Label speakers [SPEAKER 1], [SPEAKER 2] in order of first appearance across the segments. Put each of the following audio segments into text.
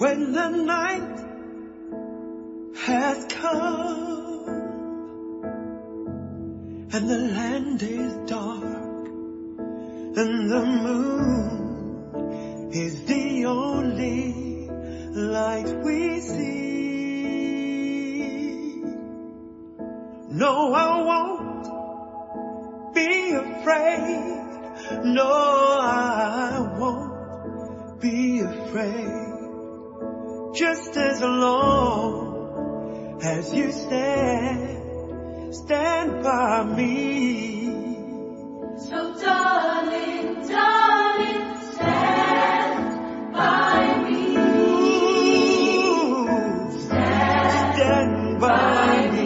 [SPEAKER 1] When the night has come and the land is dark and the moon is the only light we see. No, I won't be afraid. No, I won't be afraid. Just as long as you stand by me.
[SPEAKER 2] So darling, darling, stand by me.
[SPEAKER 1] Ooh, stand by me.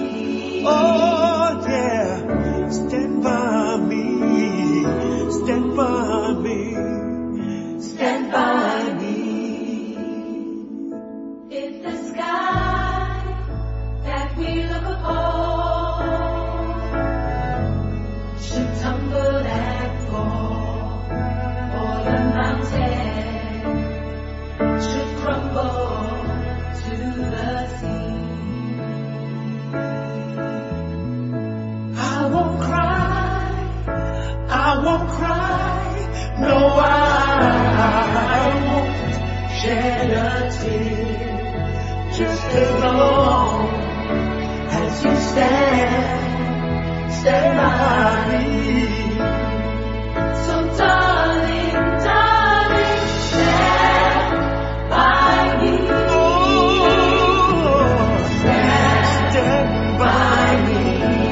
[SPEAKER 1] Oh yeah, stand by me. Stand by me.
[SPEAKER 2] Stand by me. If the sky that we look upon should tumble and fall, or the mountain should crumble to the sea,
[SPEAKER 1] I won't cry, I won't cry, no, I won't shed a tear. Just as long as you stand by me.
[SPEAKER 2] so darling, darling, stand by me.
[SPEAKER 1] Oh, stand by me.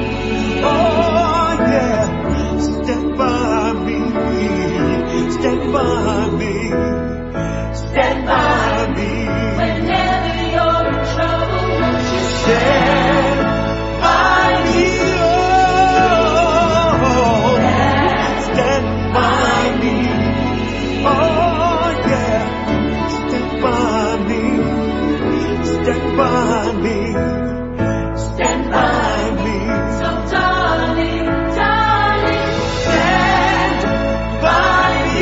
[SPEAKER 1] Oh yeah, stand by me. Stand by me. Stand by me.
[SPEAKER 2] Whenever you're in trouble, won't you
[SPEAKER 1] Stand by me. Oh, stand by me. Oh yeah, stand by me. Stand by me. Stand by me.
[SPEAKER 2] So darling, darling,
[SPEAKER 1] Stand by me.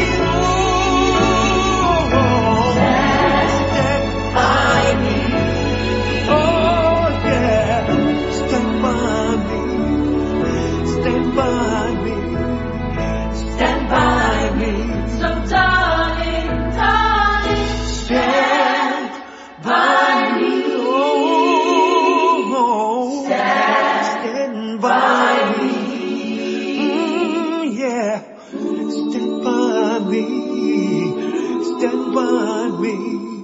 [SPEAKER 1] Oh, stand by me. Oh yeah, stand by me. Stand by me. Stand by me.
[SPEAKER 2] so darling, darling,
[SPEAKER 1] Stand by me. Oh, stand by me. Yeah, stand by me. Stand by me.